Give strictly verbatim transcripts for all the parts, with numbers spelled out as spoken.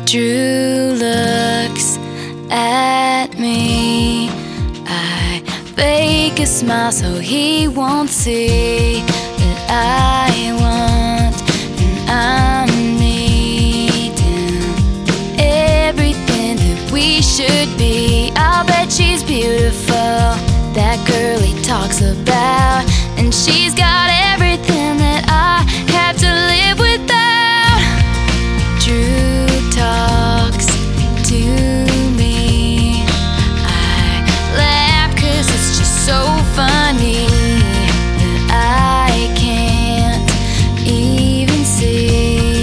Drew looks at me. I fake a smile so he won't see that I want and I'm needing everything that we should be. I'll bet she's beautiful, that girl he talks about, and she's got everything that I have to live without. Drew talks to me. I laugh cause it's just so funny that I can't even see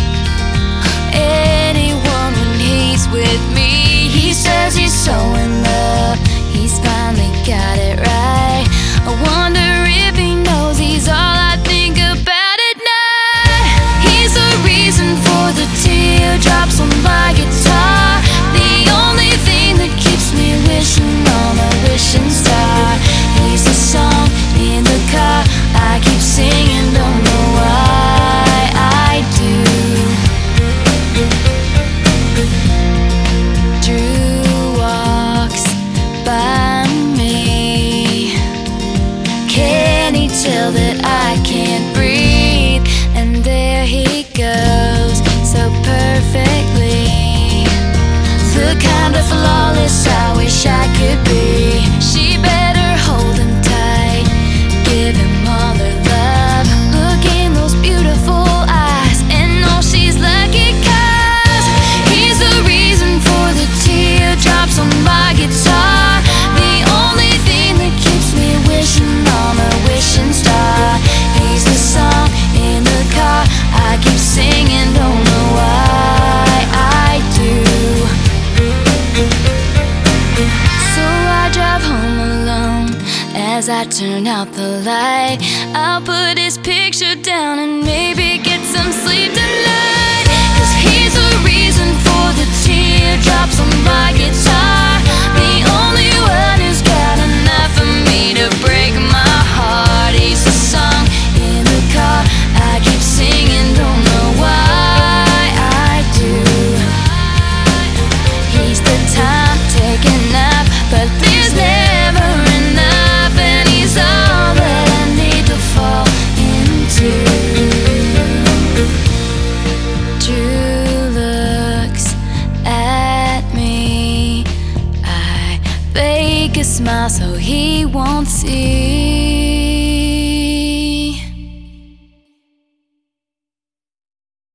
anyone when he's with me. He says he's so in love, he's finally got it right. I wonder if he knows he's all I think about at night. He's the reason for the teardrops on my guitar, the only thing that keeps me wishing on a wishing star. He's the song in the car I keep singing, don't know why I do. Drew walks by me. Can he tell that I can't breathe? And there he goes, so perfectly, the kind of flawless I wish I could be. She better hold him tight, give him all her love. Look in those beautiful eyes and know she's lucky cause he's the reason for the teardrops on my guitar, the only thing that keeps me wishing on a wishing star. He's the song in the car I keep singing, don't know why I do. So I drive home alone as I turn out the light. I'll put his picture down and maybe get some sleep tonight, cause he's the reason for the teardrops on my guitar, the only one who's got enough for me to break my heart. He's the song in the car I keep singing, don't know why I do. He's the time taken up, but there's never enough, and he's all that I need to fall into. Drew looks at me. I fake a smile so he won't see